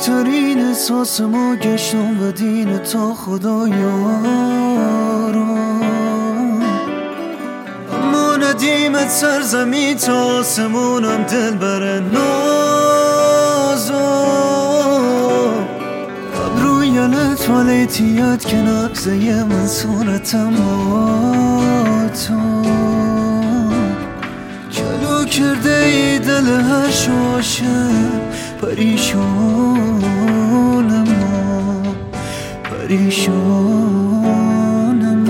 بهترین احساسمو گشتم و دین تا خدایارم، اما ندیمت سرزمی تا آسمونم دل بر نازم. ابروی لطفالیتیت که نقضه من صورتم با تو کلو کرده ای دل هر شاشم. پریشانم پریشانم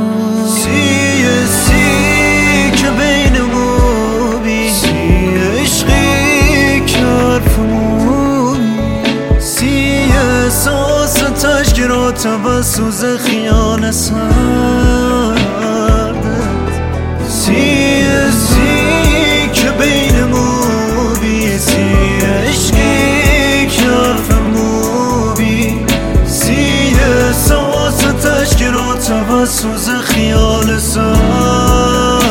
سی که بینمو بی سی عشقی که حرفمو بی سی احساس تشکرات و سوز خیال سردت سی که بینمو بی سی عشقی که حرفمو بی سی احساس تشکرات و سوز خیال سردت.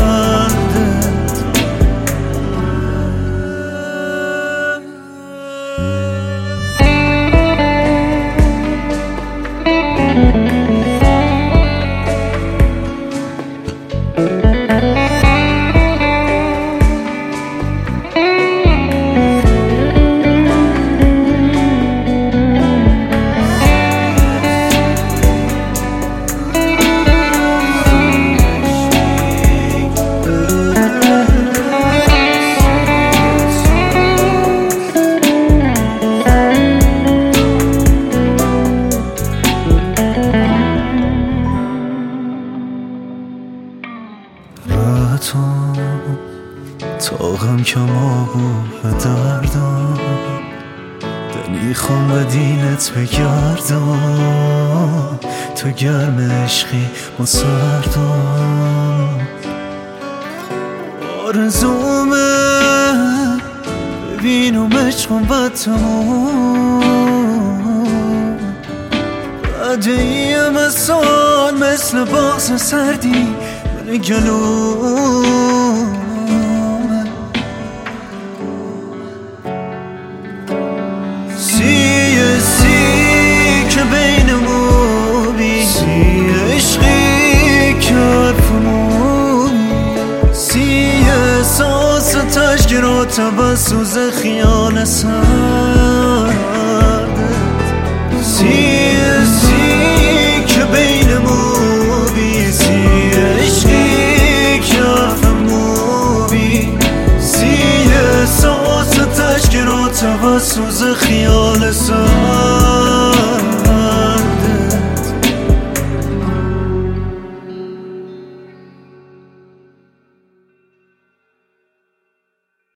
تاقم کما بود و دردم دنی خون و دینت بگردم تو گرم عشقی ما سردم. آرزومه ببینم عشقم بدتمام بعد ایم از سال مثل باز سردی من گلوم سی که بینمو بی سی عشقی که حرفمو بی سی احساس تشکرات و سوز خیال سردت سی که بینمو بی سی عشقی که حرفمو بی سی احساس تشکرات و سوز خیال سردت.